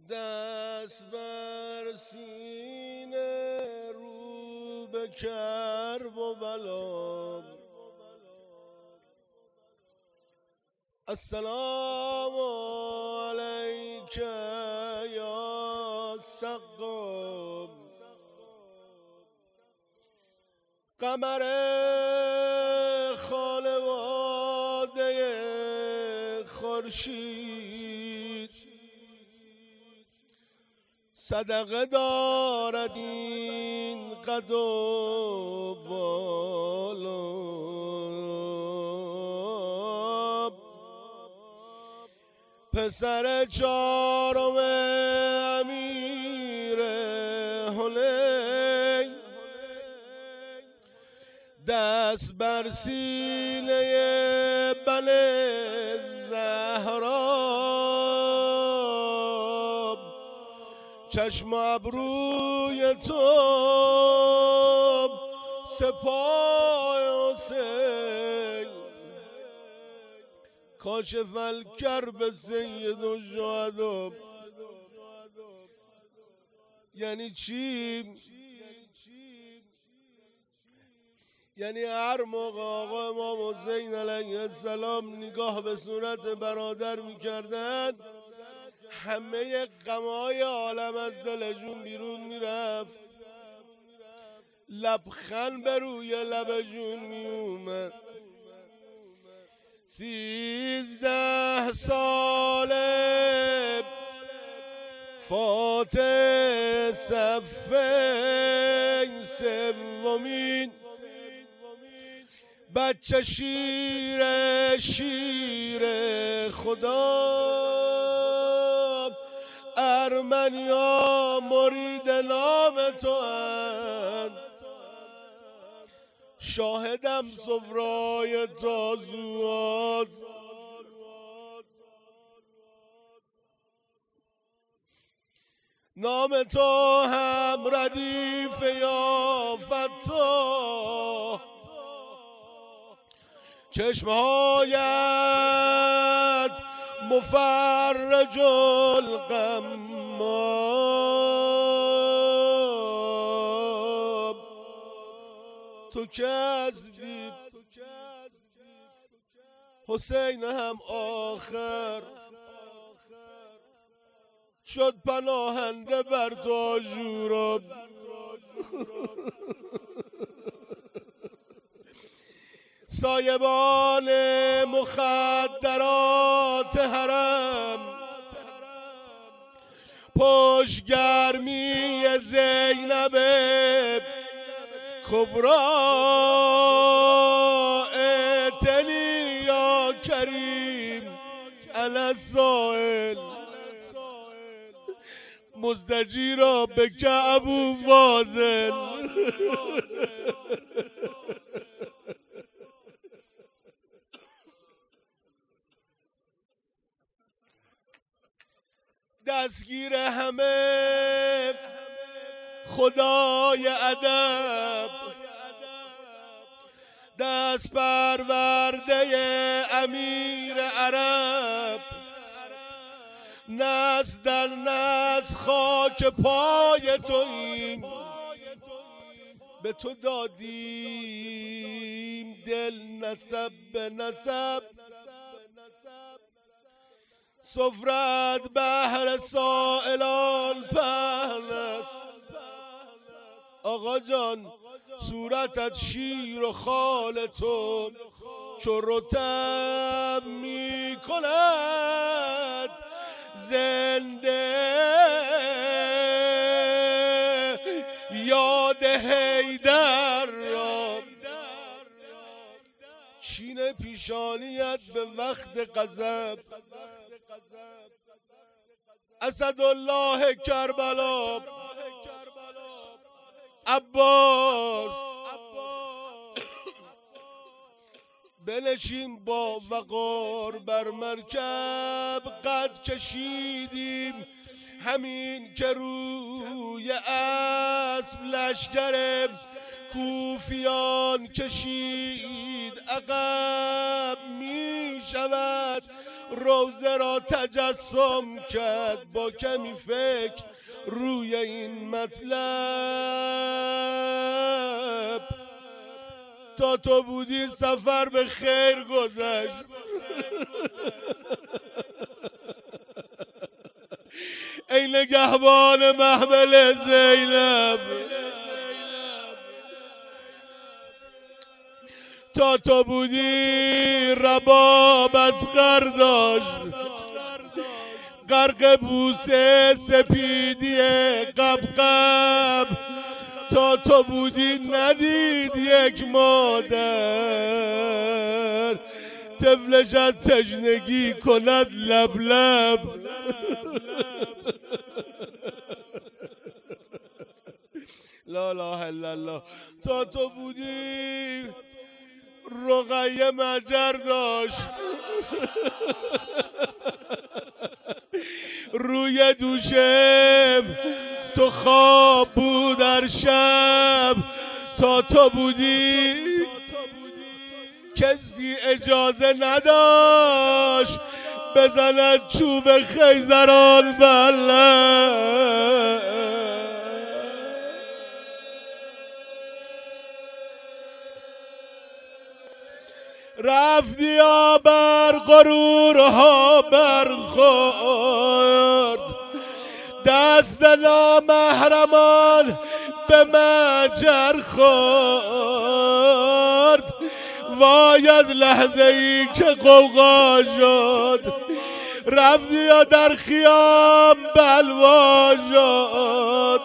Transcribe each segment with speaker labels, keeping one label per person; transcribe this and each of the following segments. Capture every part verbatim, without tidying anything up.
Speaker 1: دست بر سینه رو به کرب و بلا. السلام علیک یا سقم، قمر خانواده خورشید. صدقه دارد این قد و بالا، پسر چهارم امیر حنین. دست بر سینه بنی زهرا، چشم ابروی تو سپاه حسین. کاشف الکرب سید الشهدا. یعنی چی؟ یعنی هر موقع آقا امام حسین علیه السلام نگاه به صورت برادر میکردن، همه غمای عالم از دلشون بیرون میرفت، لبخند به روی لبشون میومد. سیزده ساله فاتح صفین سومین، بچه شیر شیر خدا. ارمنیا مرید نام تو اند، شاهدم سفرای تازوهاست. نام تو هم ردیف یا فتاح، چشمهایت مفرج الغمام. تو که هستی حسین هم آخر شد پناهنده بر تو آشورا. سایبان مخدرات حرم، پشت گرمی زینب کبرا. ائتنی یا کریم علی السائل، مزدجی را به ابو فاضل. دستگیر همه خدای ادب، دست پرورده امیر عرب. نسل در نسل خاک پای توییم، به تو دادیم دل نسب به نسب. سفرت بهر سائلان پهن است. آقا جان صورتت شیر و خال تو چو رطب می کند زنده. یاد حیدر را چین پیشانیت به وقت غضب. اسدالله کربلا عباس، بنشین با وقار بر مرکب. قد کشیدیم همین که روی اسب لشکر کوفیان کشید عقب. می شود روزه را تجسم کرد با کمی فکر روی این مطلب. تا تو بودی سفر به خیر گذشت، ای نگهبان محمل زینب. تا تو بودی رباب اصغر داشت، غرق بوسه سپیدی قبقب. تا تو بودی ندید یک مادر، طفلش از تشنگی کند لب لب. لا اله الا الله. تا تو بودی رقیه مجر داشت، روی دوشم تو خواب بود در شب. تا تو بودی کسی اجازه نداشت بزند چوب خیزران بله. رفتی یا بر غرورها برخورد، دست نامحرمان به مجر خورد. وای از لحظه ای که قوقا شد، رفتی یا در خیام بلوا شد.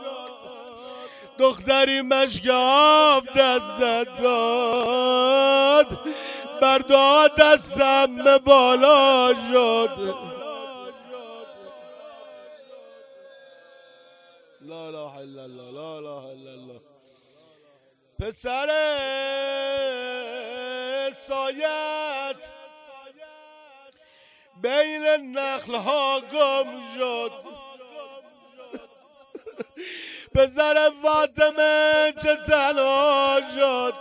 Speaker 1: دختری مشک آب دستت داد، بر دعا دستم بالا شد. لا اله الا الله، لا اله الا الله. پسر سایت بین نخل ها گم شد، پسر فاطمه چه تنها شد.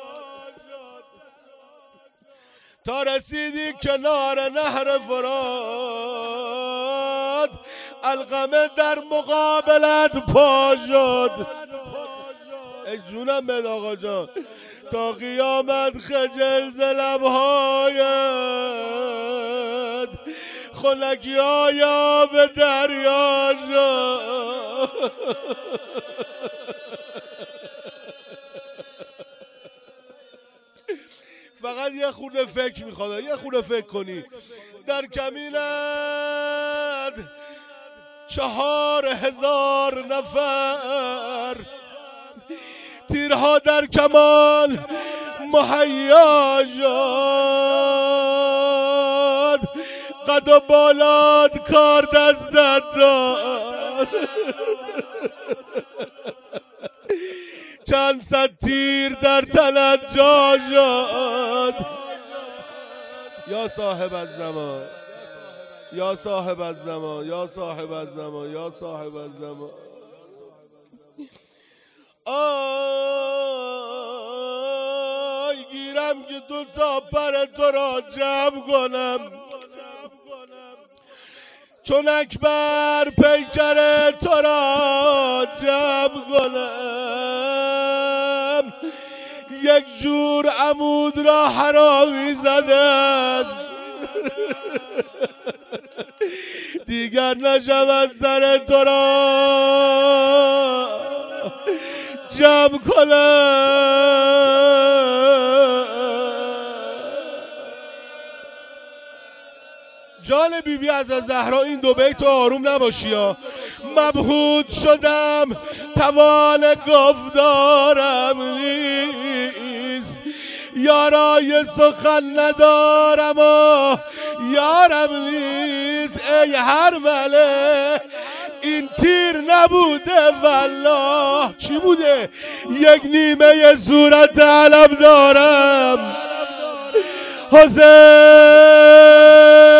Speaker 1: تا رسیدی کنار نهر فرات، القمه در مقابلت پا شد. ای جونم بد آقا جان. تا قیامت خجل ز لبهایت، خنکی های آب دریا شد. فقط یه خورده فکر میخواد، یه خورده فکر کنی. در کمینت چهار هزار نفر، تیرها در کمان مهیا شد. قد و بالات کار دستت داد، چند صد تیر در تنت جا شد. یا صاحب الزمان، یا صاحب الزمان، یا صاحب الزمان، یا صاحب الزمان. آی گیرم که تو تا پر تو را جمع کنم، چون اکبر پیکر تو را جمع کنم. یک جور عمود را حرامی زده است، دیگر نشود سر تو را جمع کنم. جان بی بی از زهرا این دو بیت آروم نباشی ها. مبهوت شدم توان گفتارم نیست، یارای سخن ندارم و یارم نیست. ای هر مله این تیر نبوده والله. چی بوده؟ یک نیمه صورت علم دارم. حسین